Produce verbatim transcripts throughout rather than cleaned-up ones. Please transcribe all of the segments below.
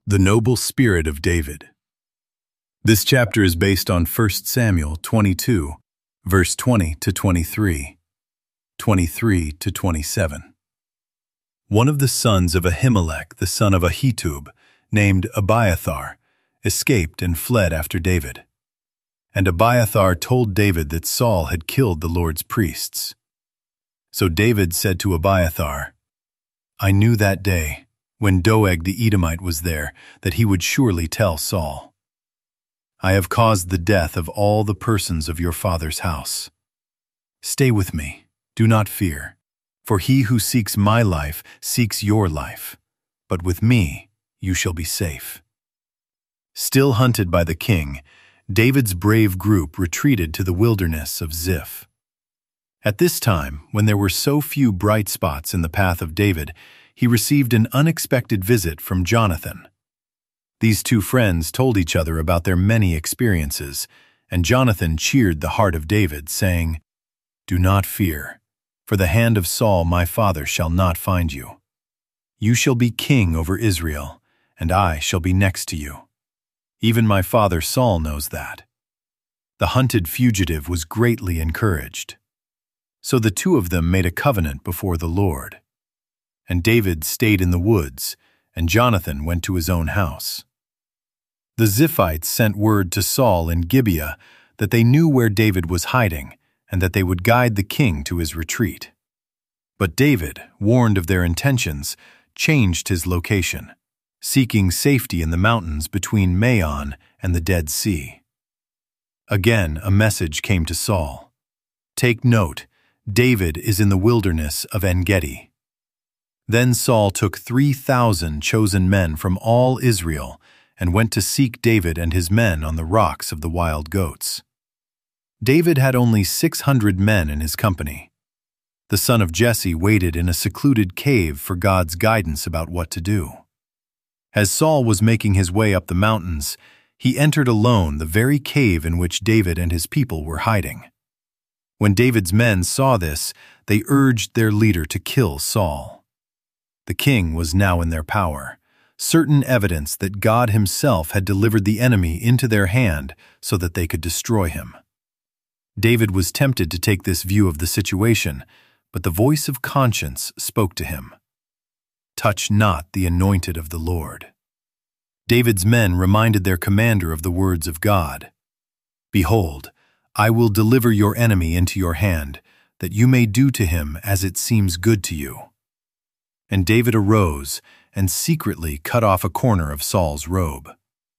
The Noble Spirit of David. This chapter is based on First Samuel twenty-two, verse twenty to twenty-three, twenty-three to twenty-seven. One of the sons of Ahimelech, the son of Ahitub, named Abiathar, escaped and fled after David. And Abiathar told David that Saul had killed the Lord's priests. So David said to Abiathar, "I knew that day, when Doeg the Edomite was there, that he would surely tell Saul. I have caused the death of all the persons of your father's house. Stay with me, do not fear, for he who seeks my life seeks your life, but with me you shall be safe." Still hunted by the king, David's brave group retreated to the wilderness of Ziph. At this time, when there were so few bright spots in the path of David, he received an unexpected visit from Jonathan. These two friends told each other about their many experiences, and Jonathan cheered the heart of David, saying, "Do not fear, for the hand of Saul my father shall not find you. You shall be king over Israel, and I shall be next to you. Even my father Saul knows that." The hunted fugitive was greatly encouraged. So the two of them made a covenant before the Lord. And David stayed in the woods, and Jonathan went to his own house. The Ziphites sent word to Saul in Gibeah that they knew where David was hiding, and that they would guide the king to his retreat. But David, warned of their intentions, changed his location, seeking safety in the mountains between Maon and the Dead Sea. Again, a message came to Saul. "Take note, David is in the wilderness of En-Gedi." Then Saul took three thousand chosen men from all Israel and went to seek David and his men on the rocks of the wild goats. David had only six hundred men in his company. The son of Jesse waited in a secluded cave for God's guidance about what to do. As Saul was making his way up the mountains, he entered alone the very cave in which David and his people were hiding. When David's men saw this, they urged their leader to kill Saul. The king was now in their power, certain evidence that God himself had delivered the enemy into their hand so that they could destroy him. David was tempted to take this view of the situation, but the voice of conscience spoke to him. "Touch not the anointed of the Lord." David's men reminded their commander of the words of God. "Behold, I will deliver your enemy into your hand, that you may do to him as it seems good to you." And David arose and secretly cut off a corner of Saul's robe.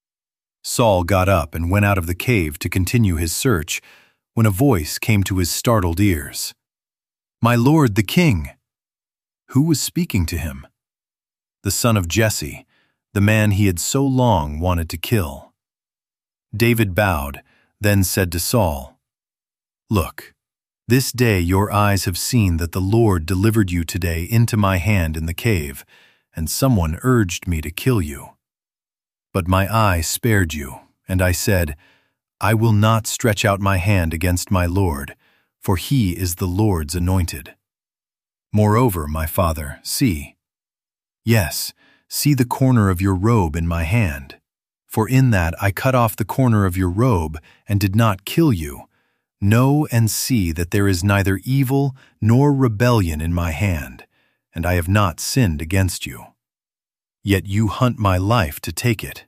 Saul got up and went out of the cave to continue his search, when a voice came to his startled ears. "My lord, the king!" Who was speaking to him? The son of Jesse, the man he had so long wanted to kill. David bowed, then said to Saul, "Look, this day your eyes have seen that the Lord delivered you today into my hand in the cave, and someone urged me to kill you. But my eye spared you, and I said, I will not stretch out my hand against my Lord, for he is the Lord's anointed. Moreover, my father, see, yes, see the corner of your robe in my hand. For in that I cut off the corner of your robe and did not kill you. Know and see that there is neither evil nor rebellion in my hand, and I have not sinned against you. Yet you hunt my life to take it."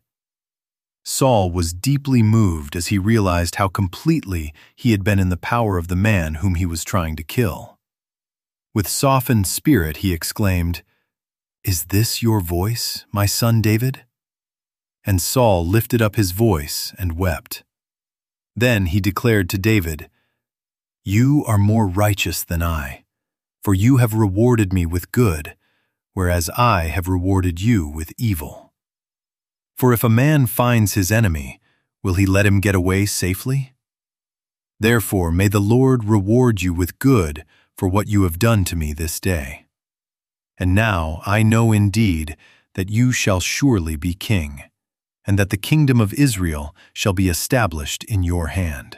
Saul was deeply moved as he realized how completely he had been in the power of the man whom he was trying to kill. With softened spirit he exclaimed, "Is this your voice, my son David?" And Saul lifted up his voice and wept. Then he declared to David, "You are more righteous than I, for you have rewarded me with good, whereas I have rewarded you with evil. For if a man finds his enemy, will he let him get away safely? Therefore may the Lord reward you with good for what you have done to me this day. And now I know indeed that you shall surely be king, and that the kingdom of Israel shall be established in your hand."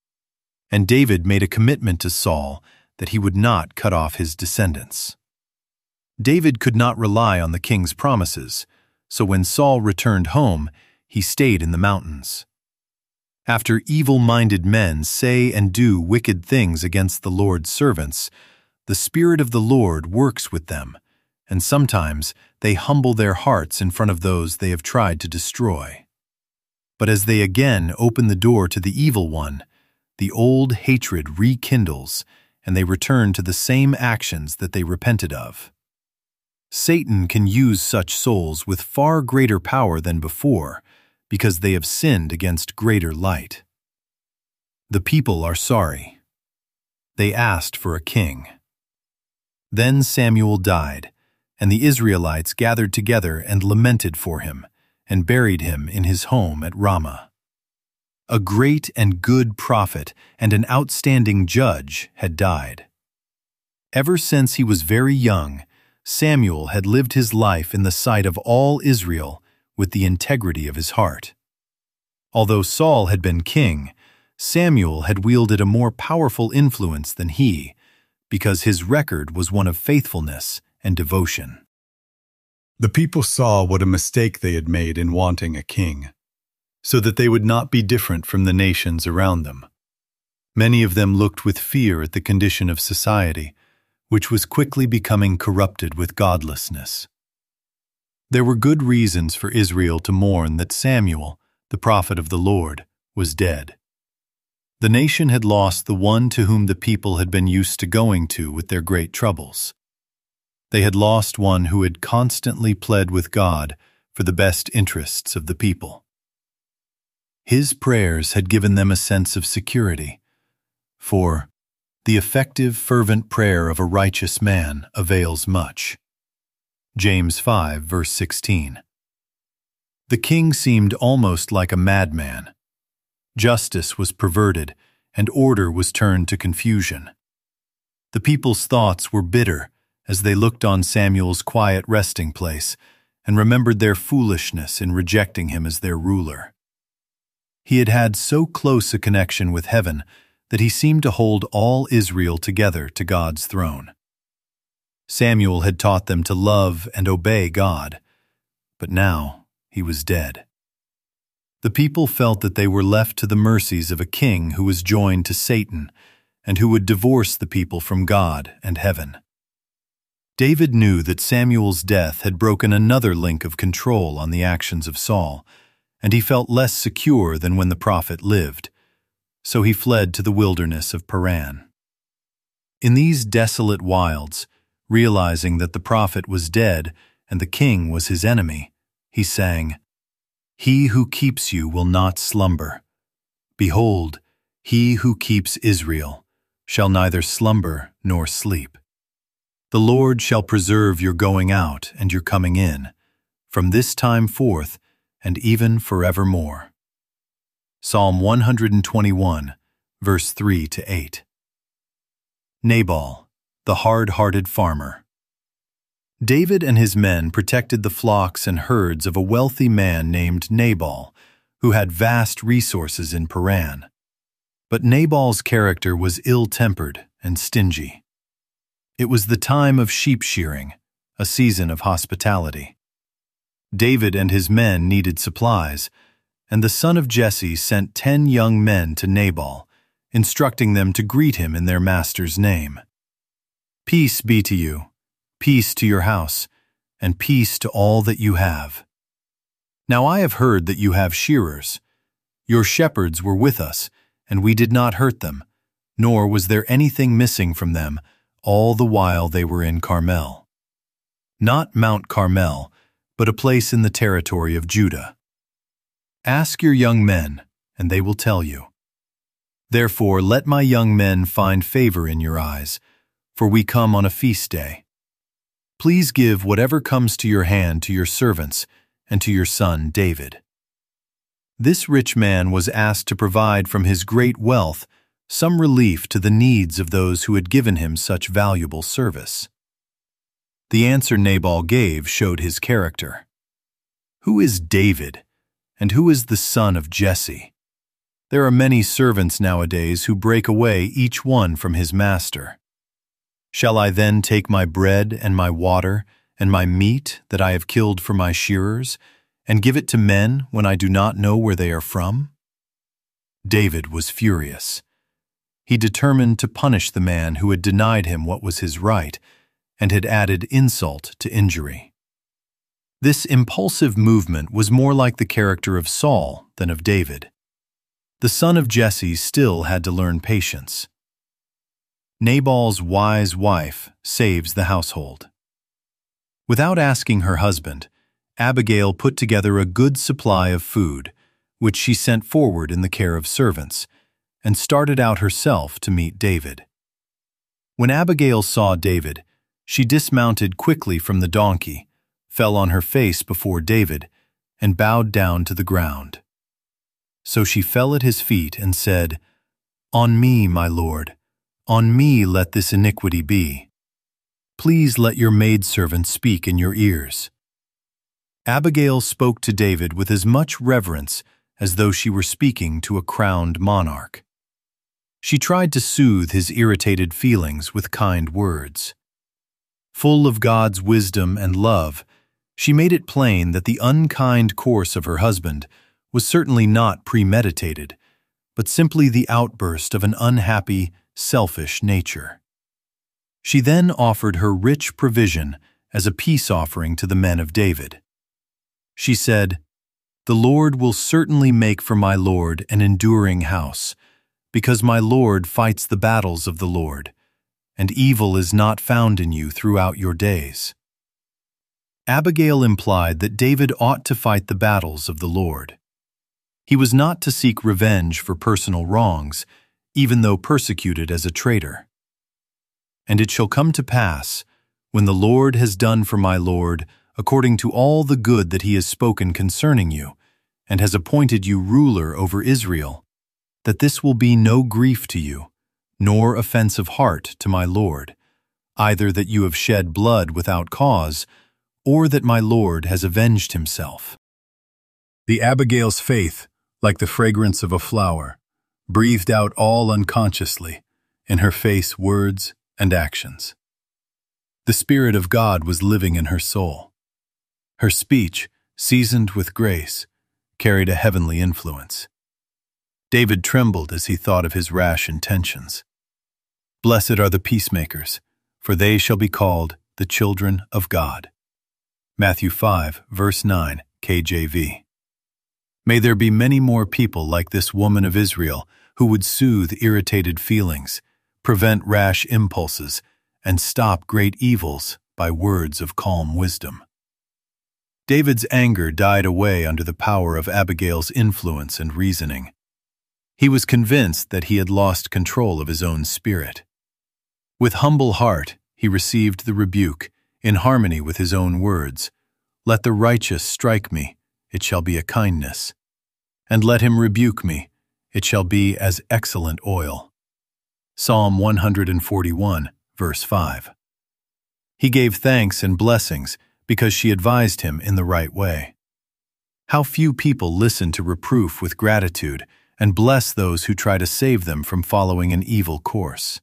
And David made a commitment to Saul that he would not cut off his descendants. David could not rely on the king's promises, So when Saul returned home, he stayed in the mountains. After evil-minded men say and do wicked things against the Lord's servants, the Spirit of the Lord works with them, and sometimes they humble their hearts in front of those they have tried to destroy. But as they again open the door to the evil one, the old hatred rekindles, and they return to the same actions that they repented of. Satan can use such souls with far greater power than before, because they have sinned against greater light. The people are sorry. They asked for a king. Then Samuel died, and the Israelites gathered together and lamented for him, and buried him in his home at Ramah. A great and good prophet and an outstanding judge had died. Ever since he was very young, Samuel had lived his life in the sight of all Israel with the integrity of his heart. Although Saul had been king, Samuel had wielded a more powerful influence than he, because his record was one of faithfulness and devotion. The people saw what a mistake they had made in wanting a king, so that they would not be different from the nations around them. Many of them looked with fear at the condition of society, which was quickly becoming corrupted with godlessness. There were good reasons for Israel to mourn that Samuel, the prophet of the Lord, was dead. The nation had lost the one to whom the people had been used to going to with their great troubles. They had lost one who had constantly pled with God for the best interests of the people. His prayers had given them a sense of security, for the effective, fervent prayer of a righteous man avails much. James five, verse sixteen. The king seemed almost like a madman. Justice was perverted, and order was turned to confusion. The people's thoughts were bitter as they looked on Samuel's quiet resting place and remembered their foolishness in rejecting him as their ruler. He had had so close a connection with heaven that he seemed to hold all Israel together to God's throne. Samuel had taught them to love and obey God, but now he was dead. The people felt that they were left to the mercies of a king who was joined to Satan and who would divorce the people from God and heaven. David knew that Samuel's death had broken another link of control on the actions of Saul, and he felt less secure than when the prophet lived, so he fled to the wilderness of Paran. In these desolate wilds, realizing that the prophet was dead and the king was his enemy, he sang, "He who keeps you will not slumber. Behold, he who keeps Israel shall neither slumber nor sleep. The Lord shall preserve your going out and your coming in, from this time forth and even forevermore." Psalm one hundred twenty-one, verse three to eight. Nabal, the hard-hearted farmer. David and his men protected the flocks and herds of a wealthy man named Nabal, who had vast resources in Paran. But Nabal's character was ill-tempered and stingy. It was the time of sheep shearing, a season of hospitality. David and his men needed supplies, and the son of Jesse sent ten young men to Nabal, instructing them to greet him in their master's name. "Peace be to you, peace to your house, and peace to all that you have. Now I have heard that you have shearers. Your shepherds were with us, and we did not hurt them, nor was there anything missing from them all the while they were in Carmel. Not Mount Carmel, but a place in the territory of Judah. Ask your young men, and they will tell you. Therefore let my young men find favor in your eyes, for we come on a feast day. Please give whatever comes to your hand to your servants and to your son David." This rich man was asked to provide from his great wealth some relief to the needs of those who had given him such valuable service. The answer Nabal gave showed his character. "Who is David, and who is the son of Jesse? There are many servants nowadays who break away each one from his master. Shall I then take my bread and my water and my meat that I have killed for my shearers, and give it to men when I do not know where they are from?" David was furious. He determined to punish the man who had denied him what was his right and had added insult to injury. This impulsive movement was more like the character of Saul than of David. The son of Jesse still had to learn patience. Nabal's wise wife saves the household. Without asking her husband, Abigail put together a good supply of food, which she sent forward in the care of servants, and started out herself to meet David. When Abigail saw David, she dismounted quickly from the donkey, fell on her face before David, and bowed down to the ground. So she fell at his feet and said, "On me, my lord, on me let this iniquity be. Please let your maidservant speak in your ears." Abigail spoke to David with as much reverence as though she were speaking to a crowned monarch. She tried to soothe his irritated feelings with kind words. Full of God's wisdom and love, she made it plain that the unkind course of her husband was certainly not premeditated, but simply the outburst of an unhappy, selfish nature. She then offered her rich provision as a peace offering to the men of David. She said, "The Lord will certainly make for my Lord an enduring house, because my Lord fights the battles of the Lord, and evil is not found in you throughout your days." Abigail implied that David ought to fight the battles of the Lord. He was not to seek revenge for personal wrongs, even though persecuted as a traitor. "And it shall come to pass, when the Lord has done for my Lord according to all the good that he has spoken concerning you, and has appointed you ruler over Israel, that this will be no grief to you, nor offense of heart to my Lord, either that you have shed blood without cause, or that my Lord has avenged himself." The Abigail's faith, like the fragrance of a flower, breathed out all unconsciously in her face, words, and actions. The Spirit of God was living in her soul. Her speech, seasoned with grace, carried a heavenly influence. David trembled as he thought of his rash intentions. "Blessed are the peacemakers, for they shall be called the children of God." Matthew five, verse nine, K J V. May there be many more people like this woman of Israel who would soothe irritated feelings, prevent rash impulses, and stop great evils by words of calm wisdom. David's anger died away under the power of Abigail's influence and reasoning. He was convinced that he had lost control of his own spirit. With humble heart, he received the rebuke, in harmony with his own words, "Let the righteous strike me, it shall be a kindness. And let him rebuke me, it shall be as excellent oil." Psalm one forty-one, verse five. He gave thanks and blessings because she advised him in the right way. How few people listen to reproof with gratitude and bless those who try to save them from following an evil course.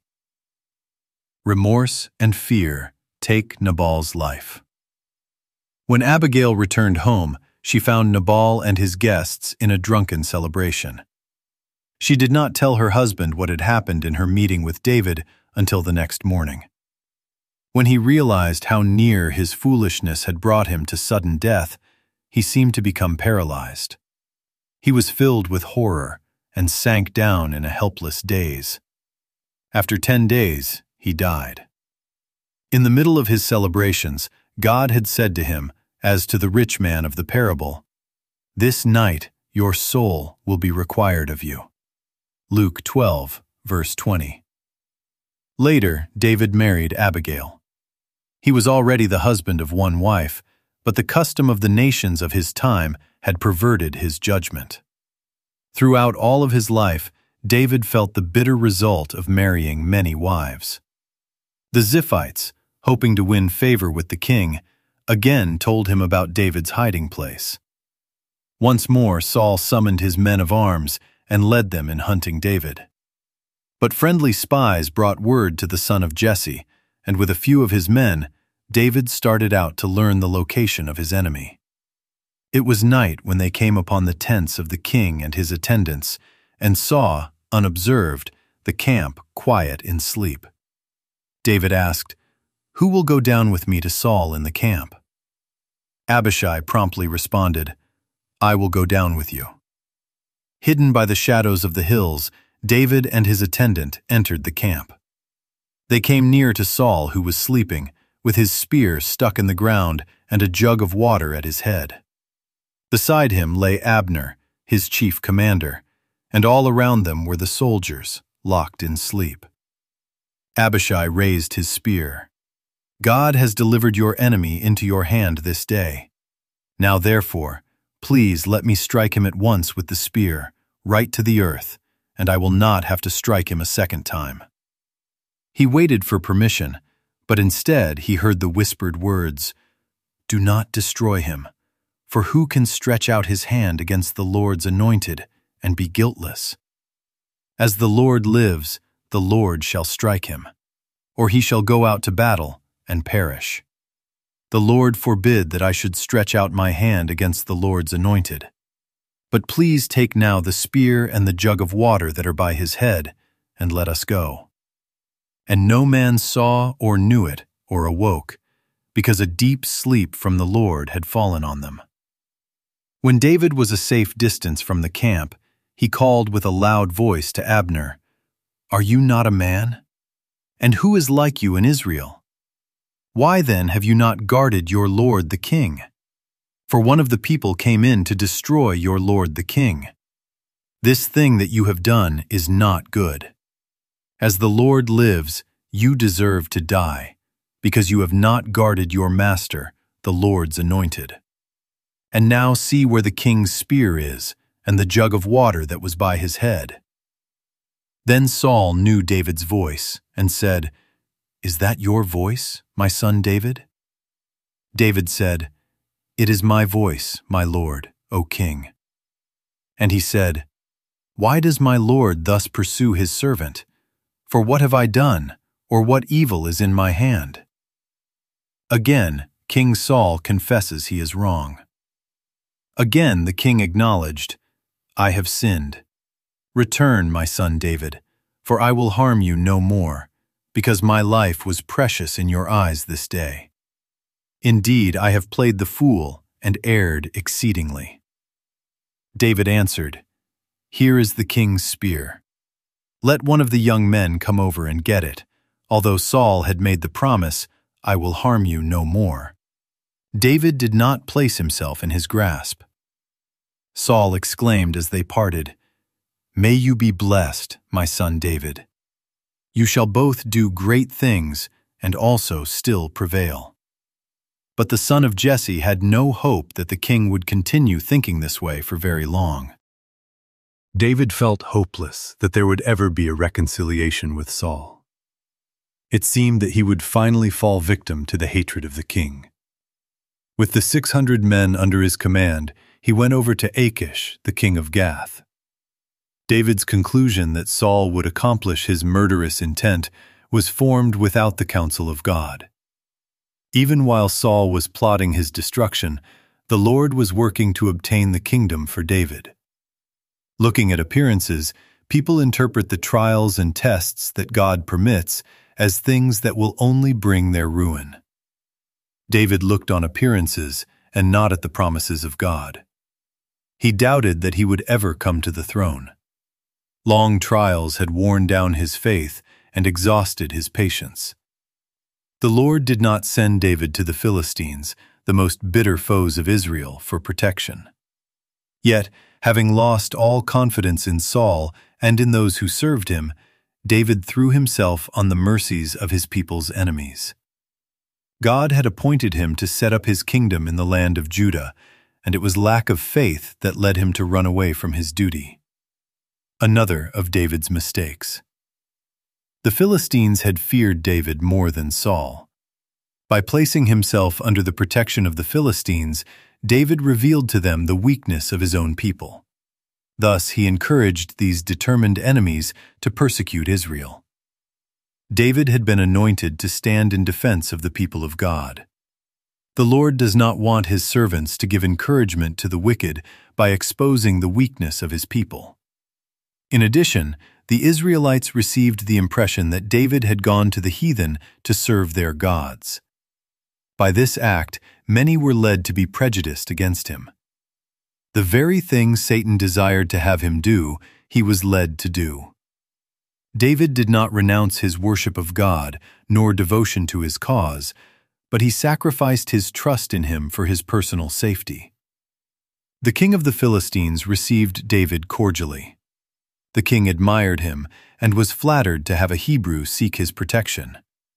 Remorse and fear take Nabal's life. When Abigail returned home, she found Nabal and his guests in a drunken celebration. She did not tell her husband what had happened in her meeting with David until the next morning. When he realized how near his foolishness had brought him to sudden death, he seemed to become paralyzed. He was filled with horror and sank down in a helpless daze. After ten days, he died. In the middle of his celebrations, God had said to him, as to the rich man of the parable, "This night your soul will be required of you." Luke twelve, verse twenty. Later, David married Abigail. He was already the husband of one wife, but the custom of the nations of his time had perverted his judgment. Throughout all of his life, David felt the bitter result of marrying many wives. The Ziphites, hoping to win favor with the king, again told him about David's hiding place. Once more, Saul summoned his men of arms and led them in hunting David. But friendly spies brought word to the son of Jesse, and with a few of his men, David started out to learn the location of his enemy. It was night when they came upon the tents of the king and his attendants, and saw, unobserved, the camp quiet in sleep. David asked, "Who will go down with me to Saul in the camp?" Abishai promptly responded, "I will go down with you." Hidden by the shadows of the hills, David and his attendant entered the camp. They came near to Saul, who was sleeping, with his spear stuck in the ground and a jug of water at his head. Beside him lay Abner, his chief commander, and all around them were the soldiers, locked in sleep. Abishai raised his spear. "God has delivered your enemy into your hand this day. Now therefore, please let me strike him at once with the spear, right to the earth, and I will not have to strike him a second time." He waited for permission, but instead he heard the whispered words, "Do not destroy him, for who can stretch out his hand against the Lord's anointed and be guiltless? As the Lord lives, the Lord shall strike him, or he shall go out to battle and perish. The Lord forbid that I should stretch out my hand against the Lord's anointed. But please take now the spear and the jug of water that are by his head, and let us go." And no man saw or knew it or awoke, because a deep sleep from the Lord had fallen on them. When David was a safe distance from the camp, he called with a loud voice to Abner, "Are you not a man? And who is like you in Israel? Why then have you not guarded your lord the king? For one of the people came in to destroy your lord the king. This thing that you have done is not good. As the Lord lives, you deserve to die, because you have not guarded your master, the Lord's anointed. And now see where the king's spear is, and the jug of water that was by his head." Then Saul knew David's voice, and said, "Is that your voice, my son David?" David said, "It is my voice, my lord, O king." And he said, "Why does my lord thus pursue his servant? For what have I done, or what evil is in my hand?" Again, King Saul confesses he is wrong. Again the king acknowledged, "I have sinned. Return, my son David, for I will harm you no more, because my life was precious in your eyes this day. Indeed, I have played the fool and erred exceedingly." David answered, "Here is the king's spear. Let one of the young men come over and get it, although Saul had made the promise, 'I will harm you no more.' David did not place himself in his grasp." Saul exclaimed as they parted, "May you be blessed, my son David. You shall both do great things and also still prevail." But the son of Jesse had no hope that the king would continue thinking this way for very long. David felt hopeless that there would ever be a reconciliation with Saul. It seemed that he would finally fall victim to the hatred of the king. With the six hundred men under his command, he went over to Achish, the king of Gath. David's conclusion that Saul would accomplish his murderous intent was formed without the counsel of God. Even while Saul was plotting his destruction, the Lord was working to obtain the kingdom for David. Looking at appearances, people interpret the trials and tests that God permits as things that will only bring their ruin. David looked on appearances and not at the promises of God. He doubted that he would ever come to the throne. Long trials had worn down his faith and exhausted his patience. The Lord did not send David to the Philistines, the most bitter foes of Israel, for protection. Yet, having lost all confidence in Saul and in those who served him, David threw himself on the mercies of his people's enemies. God had appointed him to set up his kingdom in the land of Judah, and it was lack of faith that led him to run away from his duty. Another of David's mistakes. The Philistines had feared David more than Saul. By placing himself under the protection of the Philistines, David revealed to them the weakness of his own people. Thus he encouraged these determined enemies to persecute Israel. David had been anointed to stand in defense of the people of God. The Lord does not want his servants to give encouragement to the wicked by exposing the weakness of his people. In addition, the Israelites received the impression that David had gone to the heathen to serve their gods. By this act, many were led to be prejudiced against him. The very thing Satan desired to have him do, he was led to do. David did not renounce his worship of God, nor devotion to his cause, but he sacrificed his trust in him for his personal safety. The king of the Philistines received David cordially. The king admired him and was flattered to have a Hebrew seek his protection.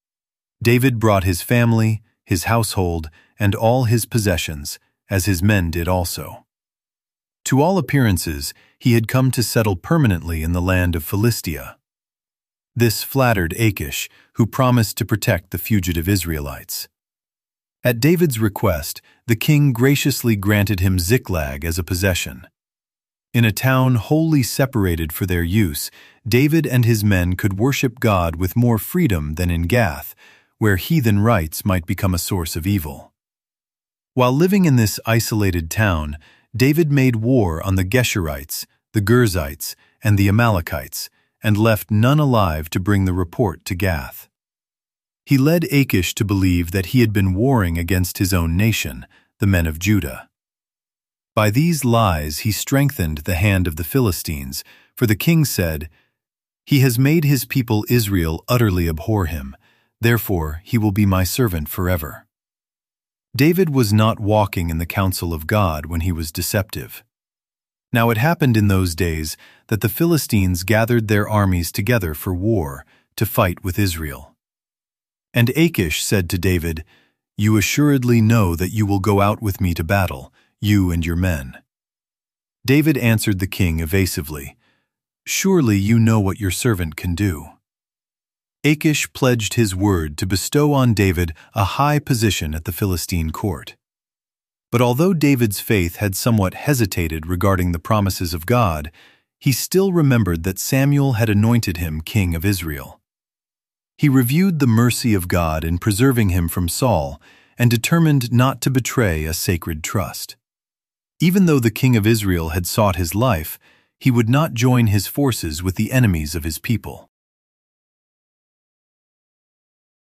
David brought his family, his household, and all his possessions, as his men did also. To all appearances, he had come to settle permanently in the land of Philistia. This flattered Achish, who promised to protect the fugitive Israelites. At David's request, the king graciously granted him Ziklag as a possession. In a town wholly separated for their use, David and his men could worship God with more freedom than in Gath, where heathen rites might become a source of evil. While living in this isolated town, David made war on the Geshurites, the Girzites, and the Amalekites, and left none alive to bring the report to Gath. He led Achish to believe that he had been warring against his own nation, the men of Judah. By these lies he strengthened the hand of the Philistines, for the king said, "He has made his people Israel utterly abhor him, therefore he will be my servant forever." David was not walking in the counsel of God when he was deceptive. Now it happened in those days that the Philistines gathered their armies together for war, to fight with Israel. And Achish said to David, "You assuredly know that you will go out with me to battle, you and your men." David answered the king evasively, "Surely you know what your servant can do." Achish pledged his word to bestow on David a high position at the Philistine court. But although David's faith had somewhat hesitated regarding the promises of God, he still remembered that Samuel had anointed him king of Israel. He reviewed the mercy of God in preserving him from Saul and determined not to betray a sacred trust. Even though the king of Israel had sought his life, he would not join his forces with the enemies of his people.